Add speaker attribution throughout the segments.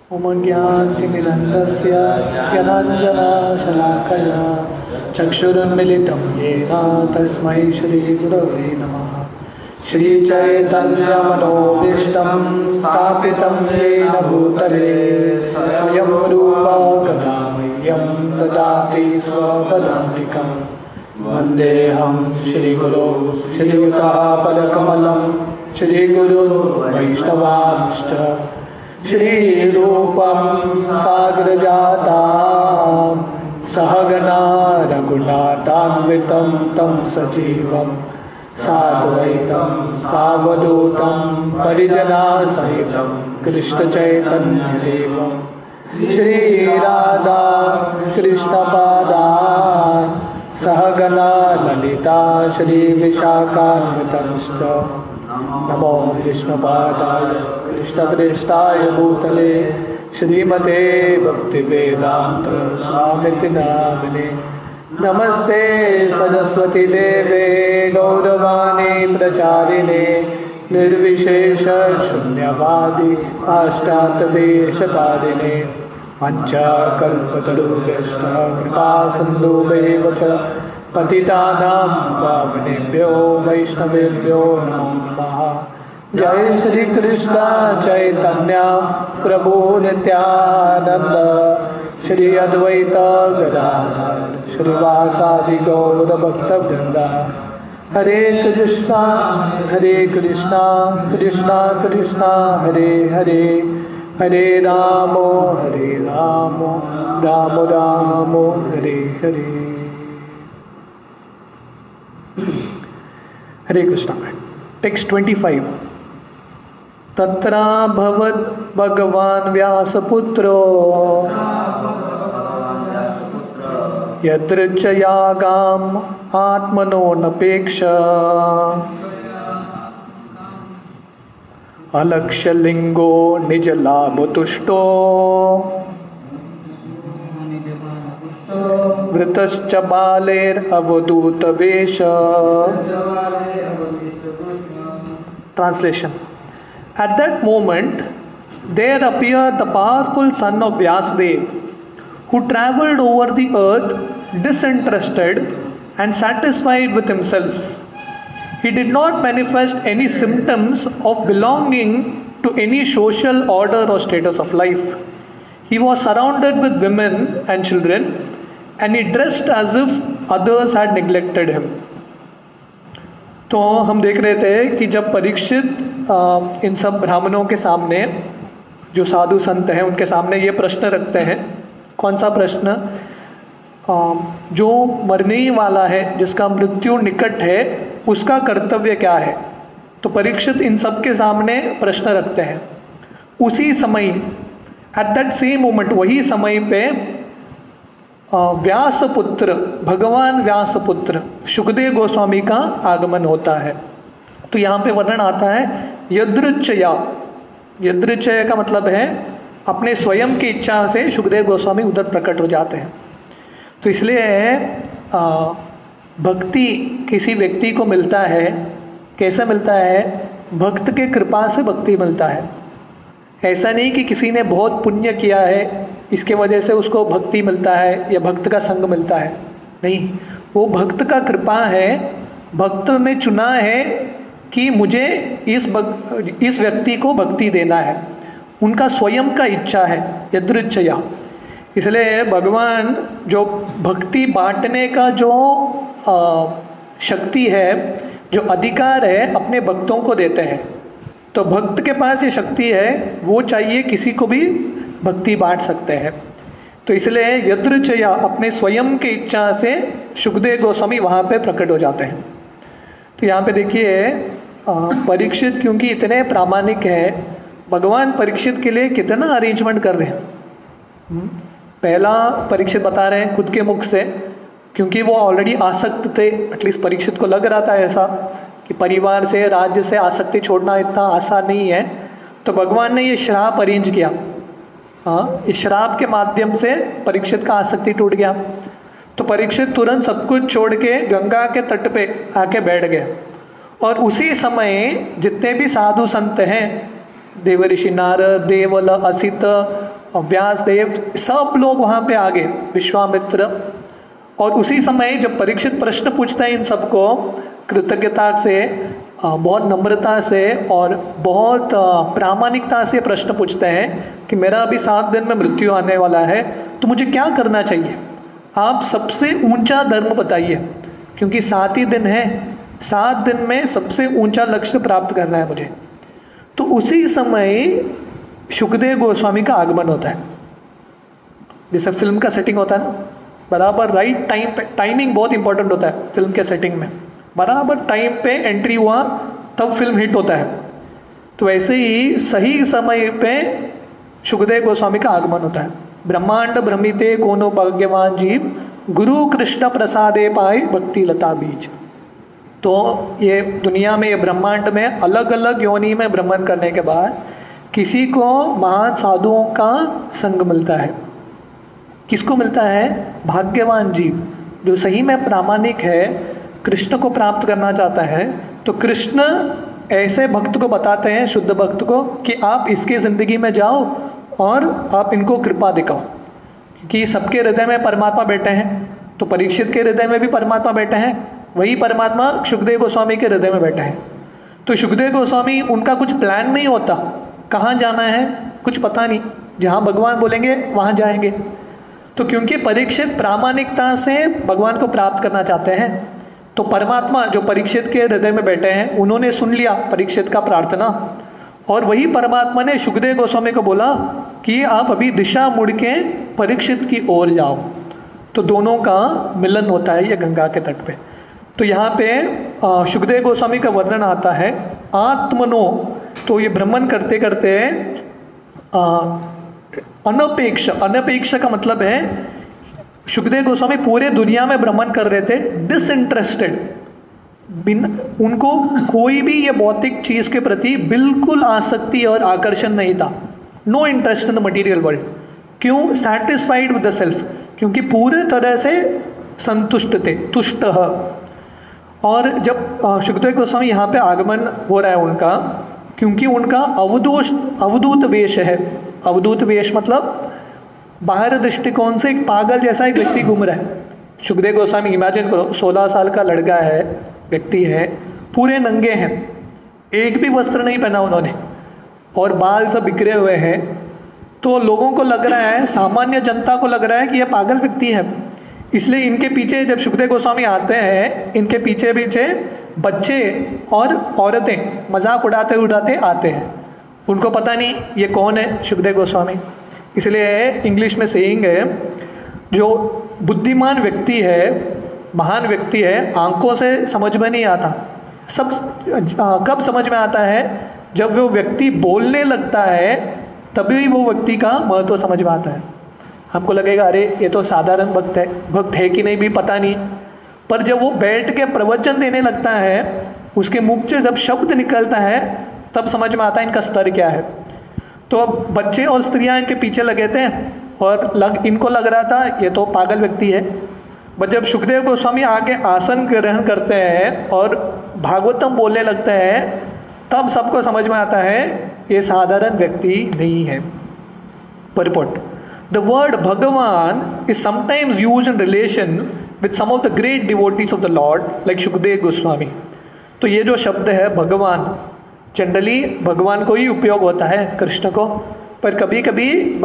Speaker 1: उमज्ञानतिमिरन्दस्य ज्ञानाञ्जनशलाकया चक्षुरुन्मिलितं येन तस्मै श्रीगुरवे नमः। श्रीचैतन्यमनोभीष्टं स्थापितं येन भूतले स्वयं रूपा कदा मह्यं ददाति स्वपदान्तिकं। वन्देऽहं श्रीगुरो श्रीयुतापदकमलं श्रीगुरुन् वैष्णवांश्च श्रीरूपं साग्रजातां सहगना रघुनाथान्वितं तं सजीवं साद्वैतं सावधूतं परिजनसहितं कृष्णचैतन्यदेवं श्रीराधा कृष्णपादान् सहगना ललिता श्रीविशाखान्वितंश्च नमो विष्णुपादाय कृष्णप्रेष्ठाय भूतले श्रीमते भक्तिवेदांत स्वामिति नामिने। नमस्ते सरस्वती देवे गौरवाणी प्रचारिणे निर्विशेष शून्यवादी पाश्चात्यदेशतारिणे पंचकल्पतरुभ्यश्च कृपा सिन्धुभ्येव च पतितानां पावनेभ्यो वैष्णवेभ्यो नमो नमः। जय श्री कृष्ण चैतन्य प्रभु नित्यानंद श्री अद्वैत गदाधर श्रीवासादि गौर भक्तवृंद। हरे कृष्णा कृष्णा कृष्णा हरे हरे हरे राम राम राम हरे हरे। हरे कृष्णा। टेक्स्ट 25। तत्रा भवत् भगवान् व्यासपुत्रो यदृच्छयागाम् आत्मनो नपेक्ष अलक्ष्यलिंगो निजलाभतुष्टो वृतश्च बालेरवधूतवेश। Translation. At that moment there appeared the powerful son of Vyasadeva, who travelled over the earth disinterested and satisfied with himself. He did not manifest any symptoms of belonging to any social order or status of life. He was surrounded with women and children, and he dressed as if others had neglected him. तो हम देख रहे थे कि जब परीक्षित इन सब ब्राह्मणों के सामने, जो साधु संत हैं उनके सामने ये प्रश्न रखते हैं। कौन सा प्रश्न? जो मरने ही वाला है, जिसका मृत्यु निकट है, उसका कर्तव्य क्या है? तो परीक्षित इन सब के सामने प्रश्न रखते हैं। उसी समय, एट दैट सेम मोमेंट, वही समय पे व्यासपुत्र, भगवान व्यासपुत्र शुकदेव गोस्वामी का आगमन होता है। तो यहाँ पे वर्णन आता है यदृच्छया। यदृच्छया का मतलब है अपने स्वयं की इच्छा से शुकदेव गोस्वामी उधर प्रकट हो जाते हैं। तो इसलिए भक्ति किसी व्यक्ति को मिलता है, कैसे मिलता है? भक्त के कृपा से भक्ति मिलता है। ऐसा नहीं कि किसी ने बहुत पुण्य किया है इसके वजह से उसको भक्ति मिलता है या भक्त का संग मिलता है। नहीं, वो भक्त का कृपा है। भक्त ने चुना है कि मुझे इस व्यक्ति को भक्ति देना है, उनका स्वयं का इच्छा है, यदृच्छया। इसलिए भगवान जो भक्ति बांटने का जो शक्ति है, जो अधिकार है, अपने भक्तों को देते हैं। तो भक्त के पास ये शक्ति है, वो चाहिए किसी को भी भक्ति बांट सकते हैं। तो इसलिए यदृच्छया, अपने स्वयं की इच्छा से शुकदेव गोस्वामी वहाँ पे प्रकट हो जाते हैं। तो यहाँ पे देखिए परीक्षित क्योंकि इतने प्रामाणिक है, भगवान परीक्षित के लिए कितना अरेंजमेंट कर रहे हैं। पहला परीक्षित बता रहे हैं खुद के मुख से, क्योंकि वो ऑलरेडी आसक्त थे। एटलीस्ट परीक्षित को लग रहा था ऐसा कि परिवार से, राज्य से आसक्ति छोड़ना इतना आसान नहीं है। तो भगवान ने ये श्राप अरेंज किया। हाँ, इस श्राप के माध्यम से परीक्षित का आसक्ति टूट गया। तो परीक्षित तुरंत सब कुछ छोड़ के गंगा के तट पे आके बैठ गए। और उसी समय जितने भी साधु संत हैं, देवर्षि नारद, देवल, असित व्यास देव, सब लोग वहां पे आ गए, विश्वामित्र। और उसी समय जब परीक्षित प्रश्न पूछता है इन सबको कृतज्ञता से, बहुत नम्रता से और बहुत प्रामाणिकता से प्रश्न पूछते हैं कि मेरा अभी 7 दिन में मृत्यु आने वाला है, तो मुझे क्या करना चाहिए, आप सबसे ऊंचा धर्म बताइए, क्योंकि 7 ही दिन है, 7 दिन में सबसे ऊंचा लक्ष्य प्राप्त करना है मुझे। तो उसी समय शुकदेव गोस्वामी का आगमन होता है। जैसे फिल्म का सेटिंग होता है ना, बराबर राइट टाइम पे, टाइमिंग बहुत इंपॉर्टेंट होता है फिल्म के सेटिंग में, बराबर टाइम पे एंट्री हुआ तब फिल्म हिट होता है। तो वैसे ही सही समय पे शुकदेव गोस्वामी का आगमन होता है। ब्रह्मांड भ्रमिते कोनो भाग्यवान जीव, गुरु कृष्ण प्रसादे पाए भक्ति लता बीज। तो ये दुनिया में, ये ब्रह्मांड में अलग अलग योनि में भ्रमण करने के बाद किसी को महान साधुओं का संग मिलता है। किसको मिलता है? भाग्यवान जीव जो सही में प्रामाणिक है, कृष्ण को प्राप्त करना चाहता है। तो कृष्ण ऐसे भक्त को बताते हैं, शुद्ध भक्त को, कि आप इसकी जिंदगी में जाओ और आप इनको कृपा दिखाओ, क्योंकि सबके हृदय में परमात्मा बैठे हैं। तो परीक्षित के हृदय में भी परमात्मा बैठे हैं, वही परमात्मा सुखदेव गोस्वामी के हृदय में बैठे हैं। तो सुखदेव गोस्वामी, उनका कुछ प्लान नहीं होता, कहाँ जाना है कुछ पता नहीं, जहाँ भगवान बोलेंगे वहाँ जाएंगे। तो क्योंकि परीक्षित प्रामाणिकता से भगवान को प्राप्त करना चाहते हैं, तो परमात्मा जो परीक्षित के हृदय में बैठे हैं, उन्होंने सुन लिया परीक्षित का प्रार्थना, और वही परमात्मा ने सुखदेव गोस्वामी को बोला कि आप अभी दिशा मुड़ के परीक्षित की ओर जाओ। तो दोनों का मिलन होता है ये गंगा के तट पे। तो यहाँ पे सुखदेव गोस्वामी का वर्णन आता है आत्मनो। तो ये भ्रमण करते करते अनपेक्ष, अनपेक्ष का मतलब है सुखदेव गोस्वामी पूरे दुनिया में भ्रमण कर रहे थे डिसइंटरेस्टेड, उनको कोई भी ये भौतिक चीज के प्रति बिल्कुल आसक्ति और आकर्षण नहीं था। No interest in the material world. क्यों? सैटिस्फाइड विद द सेल्फ, क्योंकि पूरे तरह से संतुष्ट थे, तुष्ट। और जब सुखदेव गोस्वामी यहाँ पे आगमन हो रहा है उनका, क्योंकि उनका अवधूत वेश है। अवधूत वेश मतलब बाहर दृष्टिकोण से एक पागल जैसा एक व्यक्ति घूम रहा है। सुखदेव गोस्वामी इमेजिन करो, 16 साल का लड़का है, व्यक्ति है, पूरे नंगे हैं, एक भी वस्त्र नहीं पहना उन्होंने, और बाल सब बिखरे हुए हैं। तो लोगों को लग रहा है, सामान्य जनता को लग रहा है कि यह पागल व्यक्ति है। इसलिए इनके पीछे जब सुखदेव गोस्वामी आते हैं, इनके पीछे पीछे बच्चे और औरतें मजाक उड़ाते उड़ाते आते हैं। उनको पता नहीं ये कौन है सुखदेव गोस्वामी। इसलिए इंग्लिश में सेइंग है, जो बुद्धिमान व्यक्ति है, महान व्यक्ति है, आंखों से समझ में नहीं आता। सब कब समझ में आता है? जब वो व्यक्ति बोलने लगता है, तभी वो व्यक्ति का महत्व समझ में आता है। हमको लगेगा अरे ये तो साधारण भक्त है कि नहीं भी पता नहीं, पर जब वो बैठ के प्रवचन देने लगता है, उसके मुख से जब शब्द निकलता है, तब समझ में आता है इनका स्तर क्या है। तो अब बच्चे और स्त्रियां इनके पीछे लगे थे और इनको लग रहा था ये तो पागल व्यक्ति है। बट जब सुखदेव गोस्वामी आके आसन ग्रहण करते हैं और भागवतम बोलने लगते हैं, तब सबको समझ में आता है ये साधारण व्यक्ति नहीं है। Purport: The word Bhagavan is sometimes used in relation with some of the great devotees of the Lord, like Shukdev Goswami. तो ये जो शब्द है भगवान, जनरली भगवान को ही उपयोग होता है, कृष्ण को, पर कभी कभी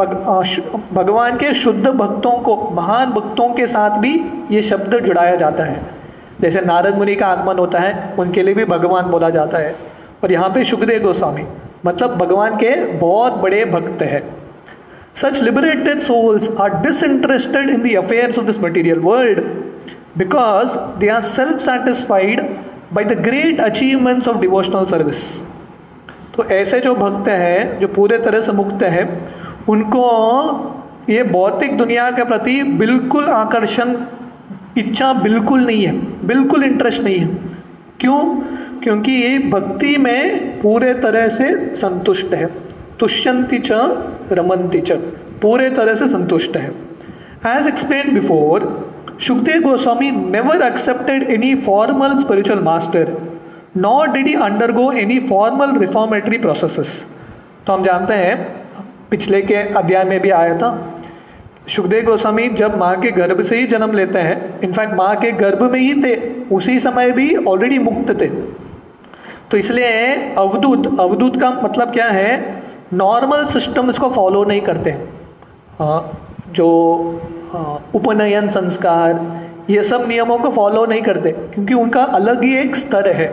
Speaker 1: भगवान के शुद्ध भक्तों को, महान भक्तों के साथ भी ये शब्द जुड़ाया जाता है। जैसे नारद मुनि का आगमन होता है, उनके लिए भी भगवान बोला जाता है। और यहाँ पे सुखदेव गोस्वामी मतलब भगवान के बहुत बड़े भक्त हैं। Such liberated souls are disinterested in the affairs of this material world because they are self-satisfied by the great achievements of devotional service. तो ऐसे जो भक्त हैं, जो पूरे तरह से मुक्त हैं, उनको ये भौतिक दुनिया के प्रति बिल्कुल आकर्षण, इच्छा बिल्कुल नहीं है, बिल्कुल इंटरेस्ट नहीं है। क्यों? क्योंकि ये भक्ति में पूरे तरह से संतुष्ट है। तुष्यंति च रमन्ति च, पूरे तरह से संतुष्ट है। As explained before, Shukdev Goswami never accepted any formal spiritual master, nor did he undergo any formal reformatory processes. तो हम जानते हैं पिछले के अध्याय में भी आया था। सुखदेव गोस्वामी जब माँ के गर्भ से ही जन्म लेते हैं, इनफैक्ट माँ के गर्भ में ही थे, उसी समय भी ऑलरेडी मुक्त थे। तो इसलिए अवधूत का मतलब क्या है, नॉर्मल सिस्टम्स को फॉलो नहीं करते। जो उपनयन संस्कार, ये सब नियमों को फॉलो नहीं करते, क्योंकि उनका अलग ही एक स्तर है।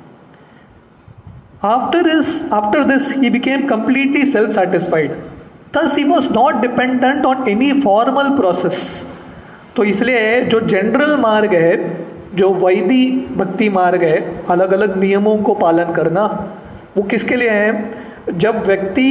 Speaker 1: After this, he became completely self-satisfied. Thus, he was not dependent on any formal process. तो इसलिए जो जनरल मार्ग है, जो वैदी भक्ति मार्ग है, अलग अलग नियमों को पालन करना, वो किसके लिए है? जब व्यक्ति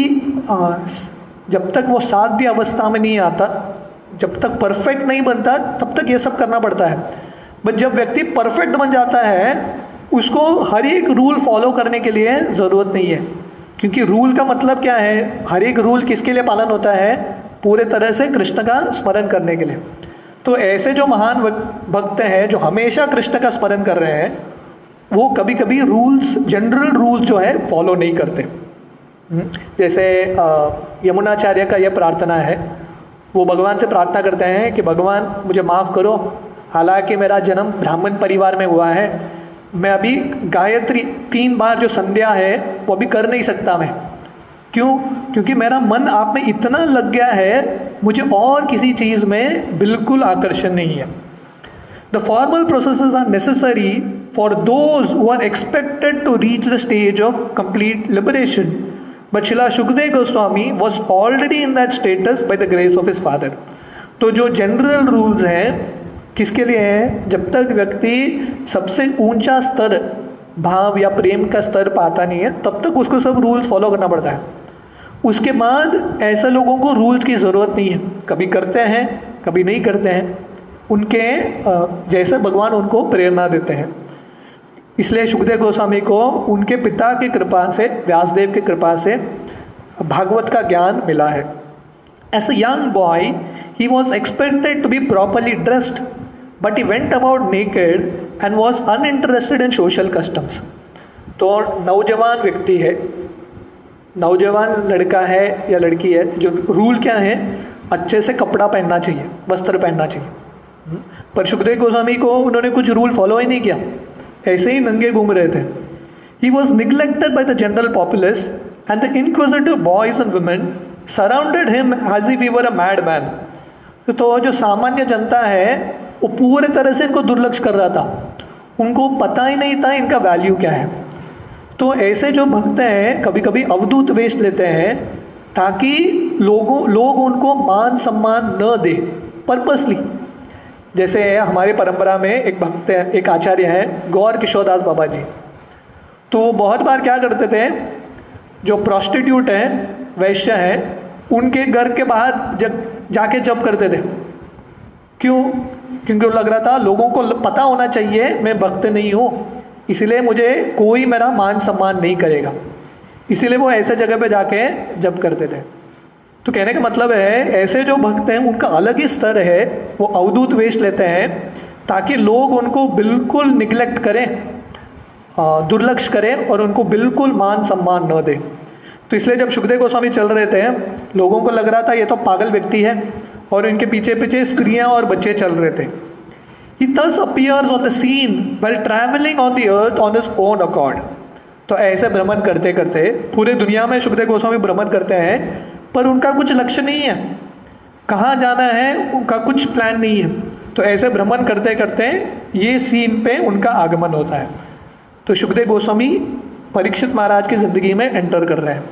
Speaker 1: जब तक वो साध्य अवस्था में नहीं आता, जब तक परफेक्ट नहीं बनता, तब तक ये सब करना पड़ता है। बट जब व्यक्ति परफेक्ट बन जाता है, उसको हर एक रूल फॉलो करने के लिए ज़रूरत नहीं है, क्योंकि रूल का मतलब क्या है? हर एक रूल किसके लिए पालन होता है? पूरे तरह से कृष्ण का स्मरण करने के लिए। तो ऐसे जो महान भक्त हैं जो हमेशा कृष्ण का स्मरण कर रहे हैं, वो कभी कभी रूल्स, जनरल रूल्स जो है फॉलो नहीं करते। जैसे यमुनाचार्य का यह प्रार्थना है, वो भगवान से प्रार्थना करते हैं कि भगवान मुझे माफ़ करो, हालांकि मेरा जन्म ब्राह्मण परिवार में हुआ है, मैं अभी गायत्री 3 बार जो संध्या है वो अभी कर नहीं सकता मैं। क्यों? क्योंकि मेरा मन आप में इतना लग गया है, मुझे और किसी चीज़ में बिल्कुल आकर्षण नहीं है। The formal processes are necessary for those who are expected to reach the stage of complete liberation, but Shrila Sukhdev Goswami was already in that status by the grace of his father. तो जो जनरल रूल्स हैं किसके लिए है? जब तक व्यक्ति सबसे ऊंचा स्तर भाव या प्रेम का स्तर पाता नहीं है, तब तक उसको सब रूल्स फॉलो करना पड़ता है। उसके बाद ऐसे लोगों को रूल्स की ज़रूरत नहीं है, कभी करते हैं कभी नहीं करते हैं, उनके जैसे भगवान उनको प्रेरणा देते हैं। इसलिए सुखदेव गोस्वामी को उनके पिता की कृपा से, व्यासदेव की कृपा से भागवत का ज्ञान मिला है। As a young boy he was expected to be properly dressed, but he went about naked and was uninterested in social customs. तो नौजवान व्यक्ति है, नौजवान लड़का है या लड़की है, जो रूल क्या है? अच्छे से कपड़ा पहनना चाहिए, वस्त्र पहनना चाहिए। पर सुखदेव गोस्वामी को उन्होंने कुछ रूल फॉलो ही नहीं किया, ऐसे ही नंगे घूम रहे थे। He was neglected by the general populace and the inquisitive boys and women surrounded him as if he were a madman. तो जो सामान्य जनता है वो पूरे तरह से इनको दुर्लक्ष्य कर रहा था, उनको पता ही नहीं था इनका वैल्यू क्या है। तो ऐसे जो भक्त हैं कभी कभी अवधूत वेश लेते हैं ताकि लोग उनको मान सम्मान न दे, पर्पसली। जैसे हमारी परंपरा में एक भक्त है, एक आचार्य हैं गौर किशोरदास बाबा जी, तो बहुत बार क्या करते थे, जो प्रोस्टिट्यूट हैं, वैश्य हैं, उनके घर के बाहर जाके जप करते थे। क्यों? क्योंकि लग रहा था लोगों को पता होना चाहिए मैं भक्त नहीं हूँ, इसलिए मुझे कोई मेरा मान सम्मान नहीं करेगा, इसीलिए वो ऐसे जगह पे जाके जप करते थे। तो कहने का मतलब है ऐसे जो भक्त हैं उनका अलग ही स्तर है, वो अवधूत वेश लेते हैं ताकि लोग उनको बिल्कुल निगलेक्ट करें, दुर्लक्ष्य करें और उनको बिल्कुल मान सम्मान न दें। तो इसलिए जब सुखदेव गोस्वामी चल रहे थे, लोगों को लग रहा था ये तो पागल व्यक्ति है, और इनके पीछे पीछे स्त्रियां और बच्चे चल रहे थे। He thus appears on the scene while traveling on the earth on his own accord. तो ऐसे भ्रमण करते करते पूरे दुनिया में सुखदेव गोस्वामी भ्रमण करते हैं, पर उनका कुछ लक्ष्य नहीं है, कहाँ जाना है उनका कुछ प्लान नहीं है। तो ऐसे भ्रमण करते करते ये सीन पे उनका आगमन होता है। तो सुखदेव गोस्वामी परीक्षित महाराज की जिंदगी में एंटर कर रहे हैं।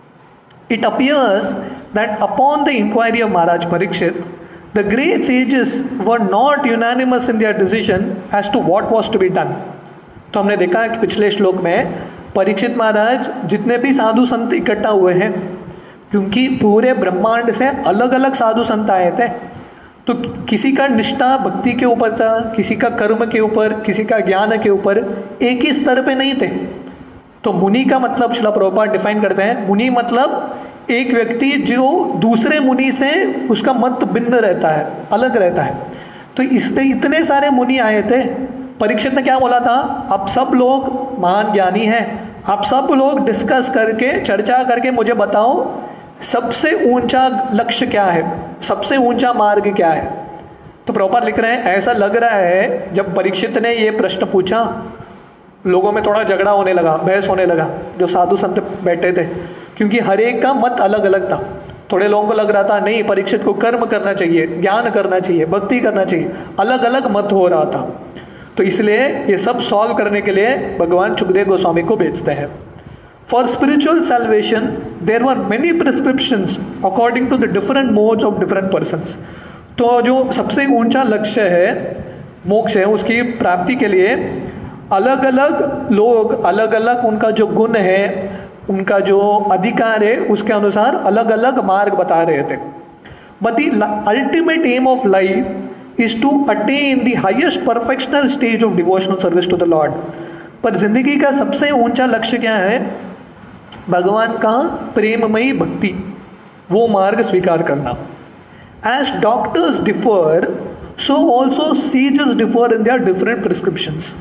Speaker 1: It appears that upon the inquiry of Maharaj Parikshit, the great sages were not unanimous in their decision as to what was to be done. तो हमने देखा कि पिछले श्लोक में परीक्षित महाराज जितने भी साधु संत इकट्ठा हुए हैं, क्योंकि पूरे ब्रह्मांड से अलग अलग साधु संत आए थे, तो किसी का निष्ठा भक्ति के ऊपर था, किसी का कर्म के ऊपर, किसी का ज्ञान के ऊपर, एक ही स्तर पे नहीं थे। तो मुनि का मतलब श्रील प्रभुपाद डिफाइन करते हैं, मुनि मतलब एक व्यक्ति जो दूसरे मुनि से उसका मत भिन्न रहता है, अलग रहता है। तो इससे इतने सारे मुनि आए थे। परीक्षित ने क्या बोला था, आप सब लोग महान ज्ञानी हैं, आप सब लोग डिस्कस करके चर्चा करके मुझे बताओ सबसे ऊंचा लक्ष्य क्या है, सबसे ऊंचा मार्ग क्या है। तो प्रभुपाद लिख रहे हैं ऐसा लग रहा है जब परीक्षित ने ये प्रश्न पूछा, लोगों में थोड़ा झगड़ा होने लगा, बहस होने लगा, जो साधु संत बैठे थे, क्योंकि हर एक का मत अलग अलग था। थोड़े लोगों को लग रहा था नहीं, परीक्षित को कर्म करना चाहिए, ज्ञान करना चाहिए, भक्ति करना चाहिए, अलग अलग मत हो रहा था। तो इसलिए ये सब सॉल्व करने के लिए भगवान सुखदेव गोस्वामी को भेजते हैं। For spiritual salvation there were many prescriptions according to the different modes of different persons. तो जो सबसे ऊंचा लक्ष्य है, मोक्ष है, उसकी प्राप्ति के लिए अलग अलग लोग, अलग अलग उनका जो गुण है, उनका जो अधिकार है, उसके अनुसार अलग अलग मार्ग बता रहे थे। But the ultimate aim of life is to attain the highest perfectional stage of devotional service to the Lord. पर जिंदगी का सबसे ऊंचा लक्ष्य क्या है? भगवान का प्रेममयी भक्ति, वो मार्ग स्वीकार करना। As doctors differ, so also सीजर्स differ in their different prescriptions.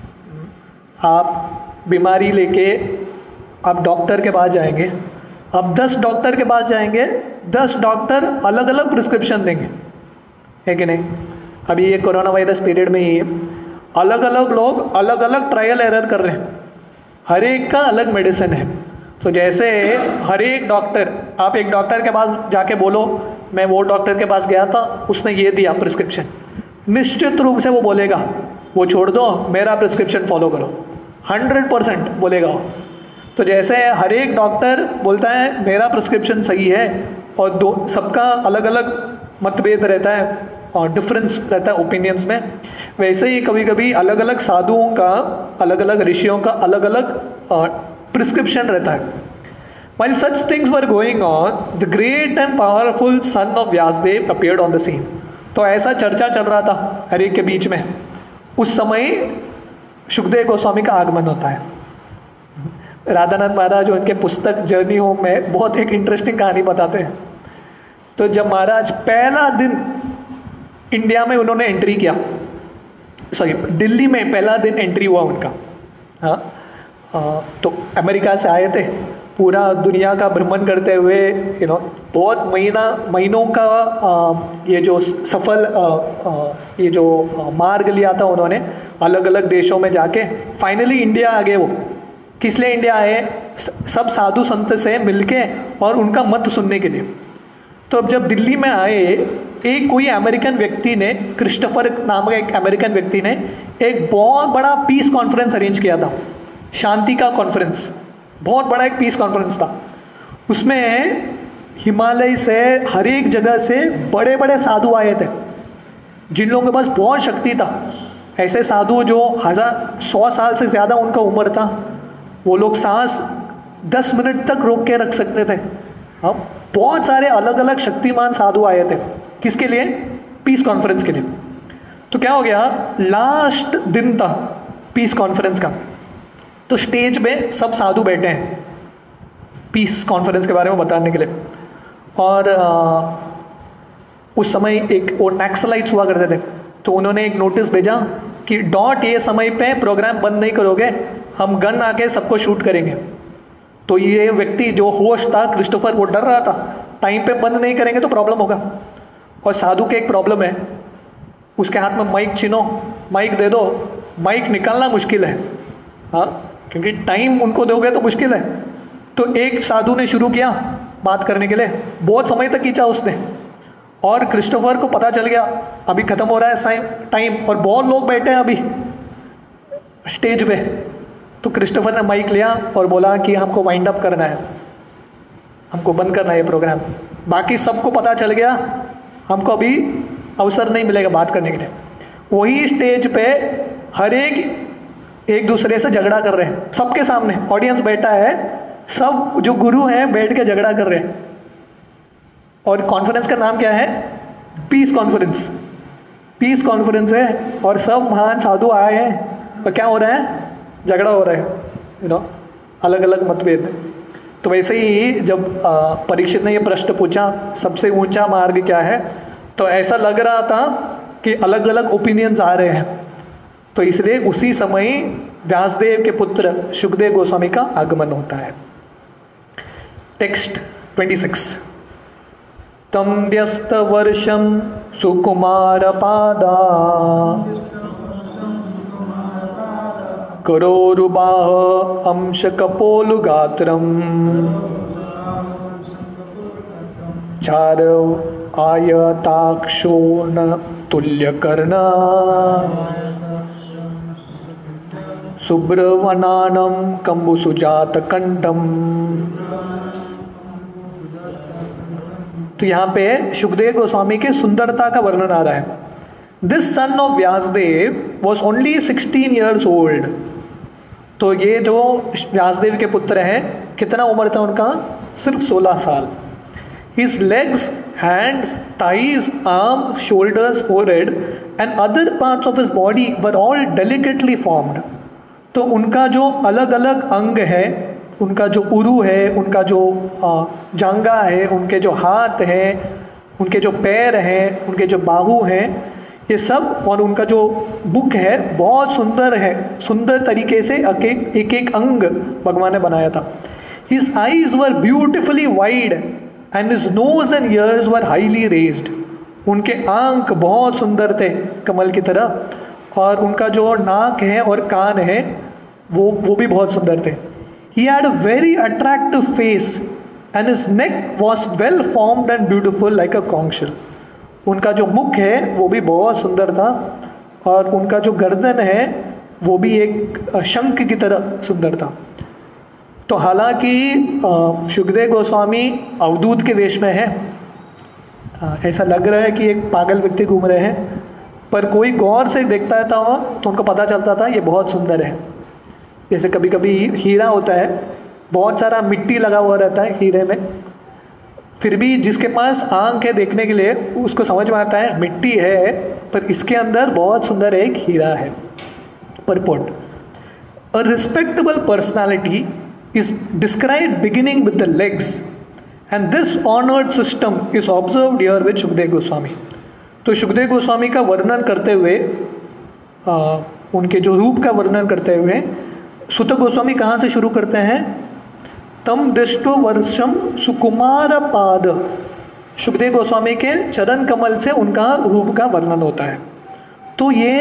Speaker 1: आप बीमारी लेके आप डॉक्टर के पास जाएंगे, अब 10 डॉक्टर के पास जाएंगे, 10 डॉक्टर अलग अलग प्रिस्क्रिप्शन देंगे, है कि नहीं? अभी ये कोरोना वायरस पीरियड में ही अलग अलग लोग अलग अलग ट्रायल एरर कर रहे हैं, हर एक का अलग मेडिसिन है। तो जैसे हर एक डॉक्टर, आप एक डॉक्टर के पास जाके बोलो मैं वो डॉक्टर के पास गया था, उसने ये दिया प्रिस्क्रिप्शन, निश्चित रूप से वो बोलेगा वो छोड़ दो, मेरा प्रिस्क्रिप्शन फॉलो करो, 100% बोलेगा वो। तो जैसे हर एक डॉक्टर बोलता है मेरा प्रिस्क्रिप्शन सही है, और दो सबका अलग अलग मतभेद रहता है और डिफरेंस रहता है ओपिनियंस में, वैसे ही कभी कभी अलग अलग साधुओं का, अलग अलग ऋषियों का अलग अलग प्रिस्क्रिप्शन रहता है। While such things were going on, the great and powerful son of Vyasdev appeared on the scene. तो ऐसा चर्चा चल रहा था हर एक के बीच में, उस समय सुखदेव गोस्वामी का आगमन होता है। राधानाथ महाराज उनके पुस्तक जर्नी होम में बहुत एक इंटरेस्टिंग कहानी बताते हैं। तो जब महाराज पहला दिन इंडिया में उन्होंने एंट्री किया, सॉरी दिल्ली में पहला दिन एंट्री हुआ उनका, हाँ, तो अमेरिका से आए थे, पूरा दुनिया का भ्रमण करते हुए बहुत महीनों का ये जो सफल ये जो मार्ग लिया था उन्होंने, अलग अलग देशों में जाके फाइनली इंडिया आ गए। वो किस लिए इंडिया आए? सब साधु संत से मिलके और उनका मत सुनने के लिए। तो अब जब दिल्ली में आए, एक कोई अमेरिकन व्यक्ति ने, क्रिस्टोफर नाम का एक अमेरिकन व्यक्ति ने एक बहुत बड़ा पीस कॉन्फ्रेंस अरेंज किया था, शांति का कॉन्फ्रेंस, बहुत बड़ा एक पीस कॉन्फ्रेंस था। उसमें हिमालय से, हर एक जगह से बड़े बड़े साधु आए थे, जिन लोगों के पास बहुत शक्ति था। ऐसे साधु जो 100 साल से ज़्यादा उनका उम्र था, वो लोग सांस 10 मिनट तक रोक के रख सकते थे। अब बहुत सारे अलग अलग शक्तिमान साधु आए थे, किसके लिए? पीस कॉन्फ्रेंस के लिए। तो क्या हो गया, लास्ट दिन था पीस कॉन्फ्रेंस का, तो स्टेज पे सब साधु बैठे हैं पीस कॉन्फ्रेंस के बारे में बताने के लिए। और उस समय एक वो नक्सलाइट्स हुआ करते थे, तो उन्होंने एक नोटिस भेजा कि डॉट ये समय पे प्रोग्राम बंद नहीं करोगे, हम गन आके सबको शूट करेंगे। तो ये व्यक्ति जो होस्ट था क्रिस्टोफर, वो डर रहा था, टाइम पे बंद नहीं करेंगे तो प्रॉब्लम होगा। और साधु के एक प्रॉब्लम है, उसके हाथ में माइक छीनो, माइक दे दो, माइक निकालना मुश्किल है, हाँ, क्योंकि टाइम उनको दोगे तो मुश्किल है। तो एक साधु ने शुरू किया बात करने के लिए, बहुत समय तक खींचा उसने, और क्रिस्टोफर को पता चल गया अभी खत्म हो रहा है टाइम, और बहुत लोग बैठे हैं अभी स्टेज पे। तो क्रिस्टोफर ने माइक लिया और बोला कि हमको वाइंड अप करना है, हमको बंद करना है ये प्रोग्राम। बाकी सबको पता चल गया हमको अभी अवसर नहीं मिलेगा बात करने के लिए। वही स्टेज पे हर एक दूसरे से झगड़ा कर रहे हैं, सबके सामने ऑडियंस बैठा है, सब जो गुरु हैं बैठ के झगड़ा कर रहे हैं। और कॉन्फ्रेंस का नाम क्या है? Piece conference. पीस कॉन्फ्रेंस है और सब महान साधु आए हैं, तो क्या हो रहा है? झगड़ा हो रहा है, अलग अलग मतभेद। तो वैसे ही जब परीक्षित ने ये प्रश्न पूछा सबसे ऊंचा मार्ग क्या है, तो ऐसा लग रहा था कि अलग अलग ओपिनियंस आ रहे हैं। तो इसलिए उसी समय व्यासदेव के पुत्र सुखदेव गोस्वामी का आगमन होता है। टेक्स्ट 26 तम व्यस्त वर्षम सुकुमार पादा करोरुबाह अंश कपोलु गात्रम चार आयताक्षो न तुल्यकर्णा शुभ्रवनानम कंबुसुजात कंठम। तो यहाँ पे शुकदेव गोस्वामी के सुंदरता का वर्णन आ रहा है। This son of Vyasadeva was only 16 years old. तो ये जो व्यासदेव के पुत्र हैं, कितना उम्र था उनका? सिर्फ 16 साल। His legs, hands, thighs, arms, shoulders, forehead and other parts of his body were all delicately formed। तो उनका जो अलग अलग अंग है, उनका जो उरु है, उनका जो जांगा है, उनके जो हाथ हैं, उनके जो पैर हैं, उनके जो बाहु हैं, ये सब, और उनका जो मुख है बहुत सुंदर है। सुंदर तरीके से एक एक अंग भगवान ने बनाया था। His eyes were beautifully wide and his nose and ears were highly raised। उनके आंख बहुत सुंदर थे कमल की तरह, और उनका जो नाक है और कान है वो भी बहुत सुंदर थे। He had a very attractive face and his neck was well formed and beautiful like a conch shell। उनका जो मुख है वो भी बहुत सुंदर था, और उनका जो गर्दन है वो भी एक शंख की तरह सुंदर था। तो हालांकि शुकदेव गोस्वामी अवधूत के वेश में है, ऐसा लग रहा है कि एक पागल व्यक्ति घूम रहे हैं, पर कोई गौर से देखता था तो उनको पता चलता था ये बहुत सुंदर है। जैसे कभी कभी हीरा होता है, बहुत सारा मिट्टी लगा हुआ रहता है हीरे में, फिर भी जिसके पास आंख है देखने के लिए उसको समझ में आता है मिट्टी है, पर इसके अंदर बहुत सुंदर एक हीरा है। Purport: a respectable personality is described beginning with the legs and this honored system is observed here with Shukdev Goswami. तो शुकदेव गोस्वामी का वर्णन करते हुए, उनके जो रूप का वर्णन करते हुए सुत गोस्वामी कहाँ से शुरू करते हैं? तम दृष्टो वर्षम सुकुमार पाद। शुकदेव गोस्वामी के चरण कमल से उनका रूप का वर्णन होता है। तो ये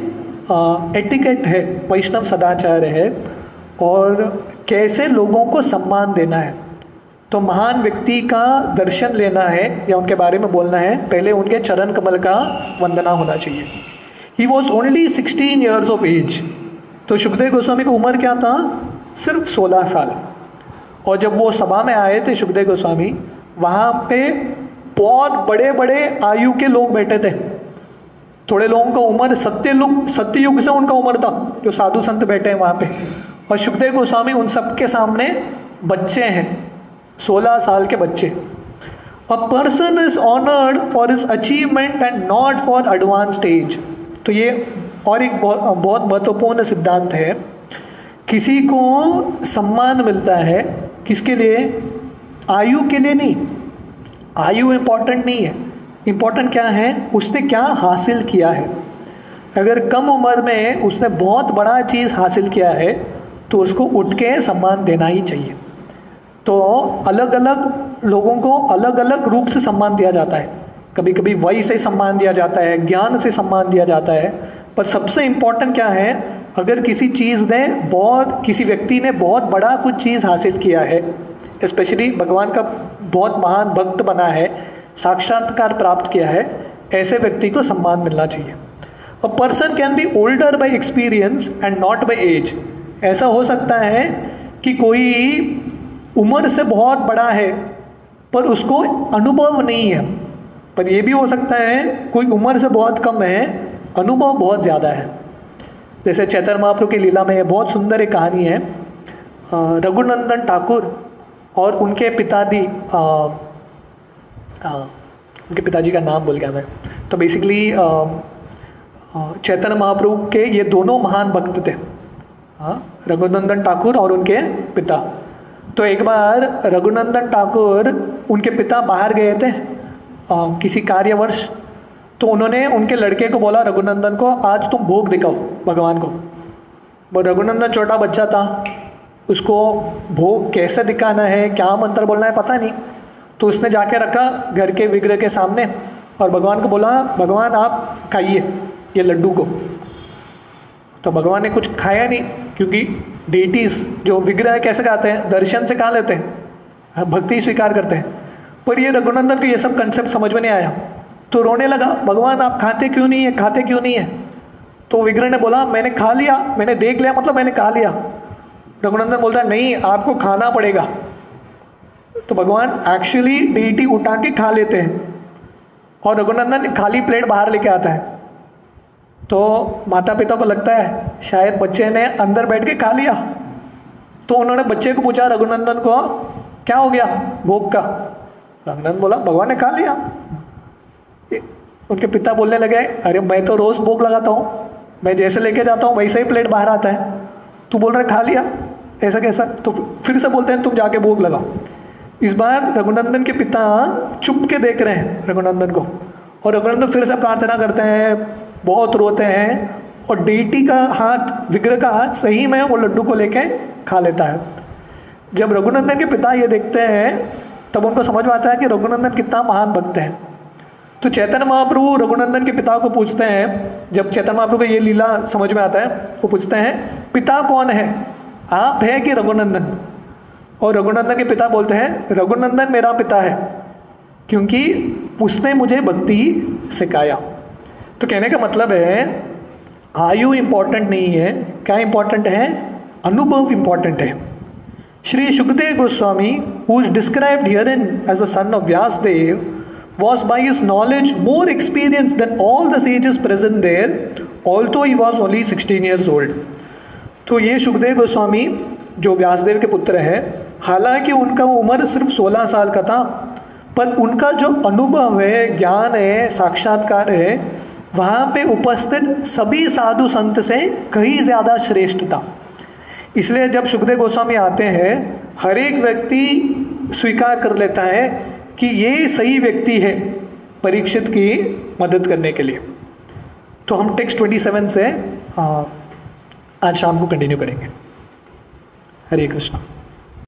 Speaker 1: एटिकेट है, वैष्णव सदाचार है, और कैसे लोगों को सम्मान देना है। तो महान व्यक्ति का दर्शन लेना है या उनके बारे में बोलना है, पहले उनके चरण कमल का वंदना होना चाहिए। He was only 16 years of age. तो शुकदेव गोस्वामी की उम्र क्या था? सिर्फ 16 साल। और जब वो सभा में आए थे शुकदेव गोस्वामी, वहाँ पे बहुत बड़े बड़े आयु के लोग बैठे थे। थोड़े लोगों का उम्र सत्ययुग से उनका उम्र था, जो साधु संत बैठे हैं वहाँ पे, और शुकदेव गोस्वामी उन सब के सामने बच्चे हैं, 16 साल के बच्चे। A person is honoured for his achievement and not for advanced age. तो ये और एक बहुत महत्वपूर्ण सिद्धांत है। किसी को सम्मान मिलता है, किसके लिए? आयु के लिए नहीं। आयु इम्पोर्टेंट नहीं है, इम्पोर्टेंट क्या है? उसने क्या हासिल किया है। अगर कम उम्र में उसने बहुत बड़ा चीज़ हासिल किया है तो उसको उठ के सम्मान देना ही चाहिए। तो अलग अलग लोगों को अलग अलग रूप से सम्मान दिया जाता है। कभी कभी वय से सम्मान दिया जाता है, ज्ञान से सम्मान दिया जाता है, पर सबसे इम्पोर्टेंट क्या है? अगर किसी चीज़ ने किसी व्यक्ति ने बहुत बड़ा कुछ चीज़ हासिल किया है, स्पेशली भगवान का बहुत महान भक्त बना है, साक्षात्कार प्राप्त किया है, ऐसे व्यक्ति को सम्मान मिलना चाहिए। A person can be older by experience and not by age. ऐसा हो सकता है कि कोई उम्र से बहुत बड़ा है पर उसको अनुभव नहीं है, पर यह भी हो सकता है कोई उम्र से बहुत कम है, अनुभव बहुत ज़्यादा है। जैसे चैतन्य महाप्रभु की लीला में बहुत सुंदर एक कहानी है। रघुनंदन ठाकुर और उनके पिताजी, उनके पिताजी का नाम भूल गया मैं। तो बेसिकली चैतन्य महाप्रभु के ये दोनों महान भक्त थे, रघुनंदन ठाकुर और उनके पिता। तो एक बार रघुनंदन ठाकुर, उनके पिता बाहर गए थे किसी कार्यवर्ष, तो उन्होंने उनके लड़के को बोला रघुनंदन को, आज तुम भोग दिखाओ भगवान को। वो रघुनंदन छोटा बच्चा था, उसको भोग कैसे दिखाना है, क्या मंत्र बोलना है पता नहीं। तो उसने जाके रखा घर के विग्रह के सामने और भगवान को बोला, भगवान आप खाइए ये लड्डू को। तो भगवान ने कुछ खाया नहीं, क्योंकि डेटीज जो विग्रह कैसे खाते हैं, दर्शन से खा लेते हैं, भक्ति स्वीकार करते हैं। पर ये रघुनंदन को ये सब कंसेप्ट समझ में नहीं आया, तो रोने लगा, भगवान आप खाते क्यों नहीं है, खाते क्यों नहीं है। तो विग्रह ने बोला मैंने खा लिया, मैंने देख लिया, मतलब मैंने खा लिया। रघुनंदन बोलता है नहीं आपको खाना पड़ेगा। तो भगवान एक्चुअली डेटी उठा के खा लेते हैं और रघुनंदन खाली प्लेट बाहर लेके आता है। तो माता पिता को लगता है शायद बच्चे ने अंदर बैठ के खा लिया, तो उन्होंने बच्चे को पूछा रघुनंदन को क्या हो गया भोग का। रघुनंदन बोला भगवान ने खा लिया। उनके पिता बोलने लगे अरे मैं तो रोज भोग लगाता हूँ, मैं जैसे लेके जाता हूँ वैसे ही प्लेट बाहर आता है, तू बोल रहा खा लिया, ऐसा कैसा। तो फिर से बोलते हैं तुम जाके भोग लगाओ। इस बार रघुनंदन के पिता चुप के देख रहे हैं रघुनंदन को, और रघुनंदन फिर से प्रार्थना करते हैं, बहुत रोते हैं, और डेटी का हाथ, विग्रह का हाथ सही में वो लड्डू को लेके खा लेता है। जब रघुनंदन के पिता ये देखते हैं तब उनको समझ में आता है कि रघुनंदन कितना महान भक्त है। तो चैतन्य महाप्रभु रघुनंदन के पिता को पूछते हैं, जब चैतन्य महाप्रभु को ये लीला समझ में आता है, वो पूछते हैं पिता कौन है, आप है कि रघुनंदन। और रघुनंदन के पिता बोलते हैं रघुनंदन मेरा पिता है, क्योंकि उसने मुझे भक्ति सिखाया। तो कहने का मतलब है आयु इंपॉर्टेंट नहीं है, क्या इंपॉर्टेंट है, अनुभव इंपॉर्टेंट है। Shri Sukhdev Goswami, who is described herein as the son of Vyasadeva, was by his knowledge more experienced than all the sages present there, although he was only 16 years old. तो ये सुखदेव गोस्वामी जो व्यासदेव के पुत्र है, हालांकि उनका उम्र सिर्फ 16 साल का था, पर उनका जो अनुभव है, ज्ञान है, साक्षात्कार है, वहाँ पे उपस्थित सभी साधु संत से कहीं ज़्यादा श्रेष्ठ था। इसलिए जब सुखदेव गोस्वामी आते हैं, हर एक व्यक्ति स्वीकार कर लेता है कि ये सही व्यक्ति है परीक्षित की मदद करने के लिए। तो हम टेक्स्ट 27 से आज शाम को कंटिन्यू करेंगे। हरे कृष्णा।